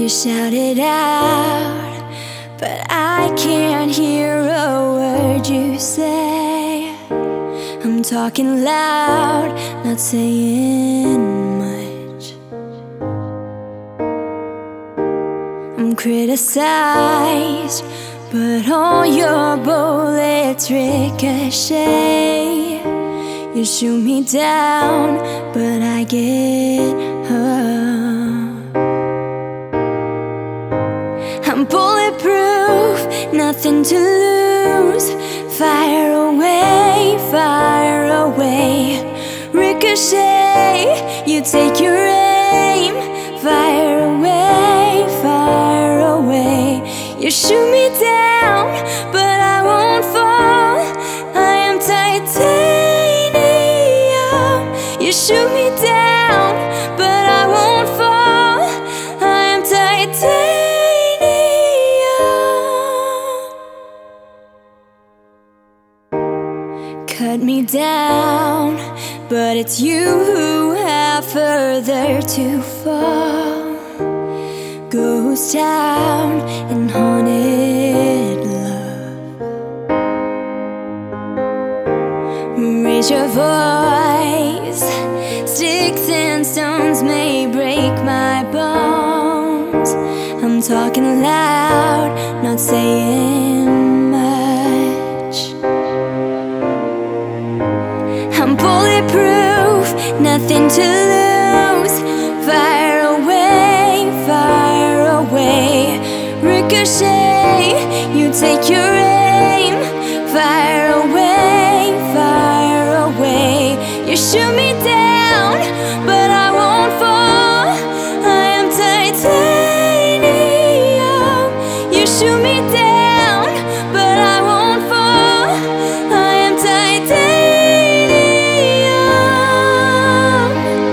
You shout it out, but I can't hear a word you say. I'm talking loud, not saying much. I'm criticized, but all your bullets ricochet. You shoot me down, but I get up. I'm bulletproof, nothing to lose. Fire away, fire away. Ricochet, you take your aim. Fire away, fire away. You shoot me down, but I won't fall. I am titanium. You shoot me down, but I won't fall. I am titanium. Cut me down, but it's you who have further to fall. Ghost town and haunted love. Raise your voice. Sticks and stones may break my bones. I'm talking loud, not saying much. I'm bulletproof, nothing to lose. Fire away, fire away. Ricochet, you take your aim. Fire away, fire away. You shoot me down, but I won't fall. I am titanium. You shoot me down, but I won't fall. I am titanium.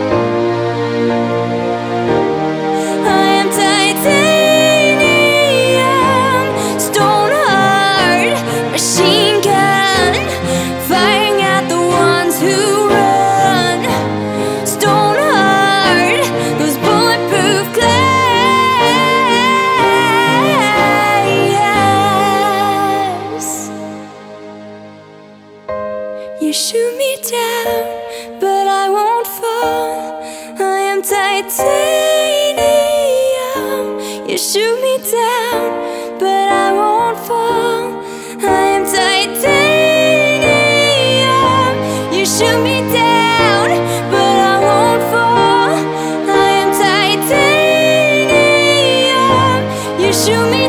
I am titanium. Stone hard, machine gun, firing at the ones who run. Stone hard, those bulletproof glass. You shoot me down, but I won't fall. I am titanium. You shoot me down, but I won't fall. I am titanium. You shoot me down, but I won't fall. I am titanium. You shoot me